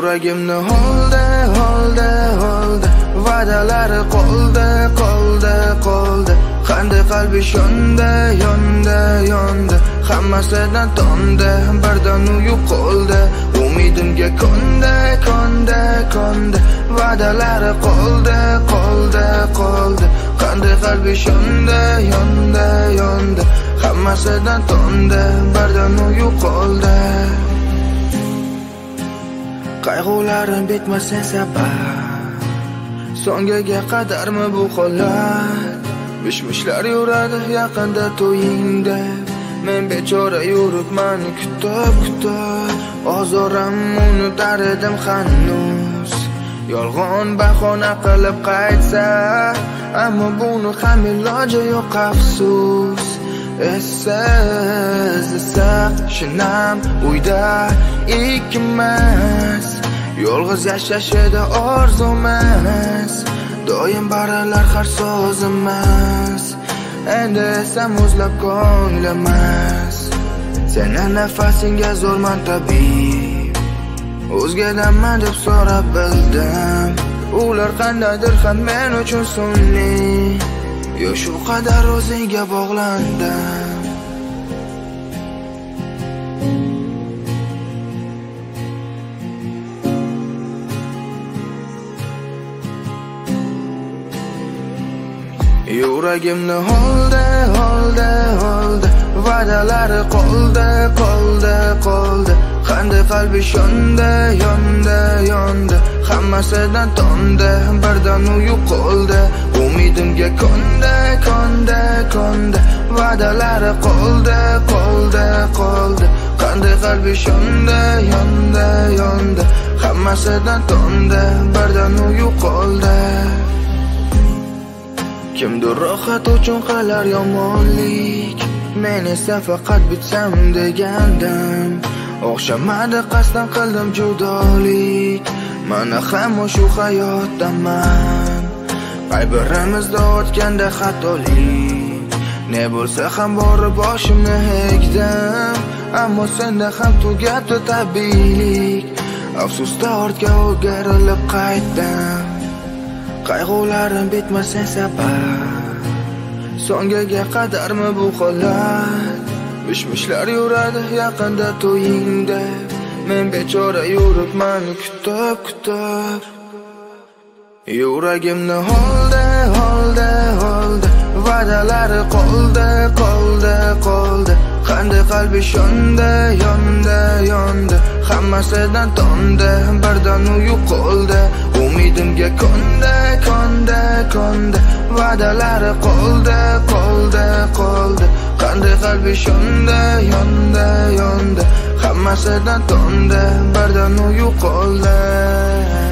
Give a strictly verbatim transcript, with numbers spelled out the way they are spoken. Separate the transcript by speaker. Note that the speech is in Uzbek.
Speaker 1: Yuragimni holda, holda, holda, va'dalari qoldi, qoldi, qoldi. Qanday qalbi shonda, yonda, yonda, hammasidan tonda, birdan u yo'qoldi. Umidimga konda, konda, konda, va'dalari qoldi, qoldi, qoldi. Qanday qalbi shonda, yonda, yonda, hammasidan tonda, birdan u yo'qoldi. Qayg'ularim bitmasin sabab, songaga qadarmi bu holat? Mishmishlar yuradi yaqinda to'yingda, men bechora yuribman kutib, kutib. Ozoram unutar edim hanuz, yolg'on bahona qilib qaytsa, ammo buni ham iloji yo'q afsus. Essiz issiq shinam uyda ikkimiz, yolg'iz yashashida orzumiz, doim baralar har so'zimiz. Endi esa muzlab ko'nglimiz, seni nafasingga zo'rman tabib, o'zgadanman deb so'rab bildim. Ular qandaydir ham men uchun sun'iy, yo shu qadar o'zingga bog'landim. Yuragimni holda, holda, holda, va'dalari qoldi, qoldi, qoldi. Qanday qalbi shonda, yonda, yonda, hammasidan tonda, birdan u yo'qoldi. Umidimga konda, konda, konda, va'dalari qoldi, qoldi, qoldi. Qanday qalbi shonda, yonda, yonda, hammasidan tonda, birdan u yo'qoldi. Kimdir rohat uchun qilar yomonlik, men esa faqat bitsam degandim. O'xshamadi qasddan qildim judolik, mana hamma shu hayotdaman. Qaybirimizda o'tganda xatolik, ne bo'lsa ham borib boshimni egdim, ammo senda ham tugatdi tabiiylik. Afsusda ortga o'girilib qaytdim. Qayg'ularim bitmasin sabab, songaga qadarmi bu holat? Mishmishlar yuradi yaqinda to'yingda, men bechora yuribman kutib, kutib. Yuragimni holda, holda, holda, va'dalari qoldi, qoldi, qoldi. Qanday qalbi shonda, yonda, yonda, hammasidan tonda, birdan u yo'qoldi. Umidimga konda, konda, konda, va'dalari qoldi, qoldi, qoldi. Qanday qalbi shonda, yonda, yonda, hammasidan tonda, birdan u yo'qoldi.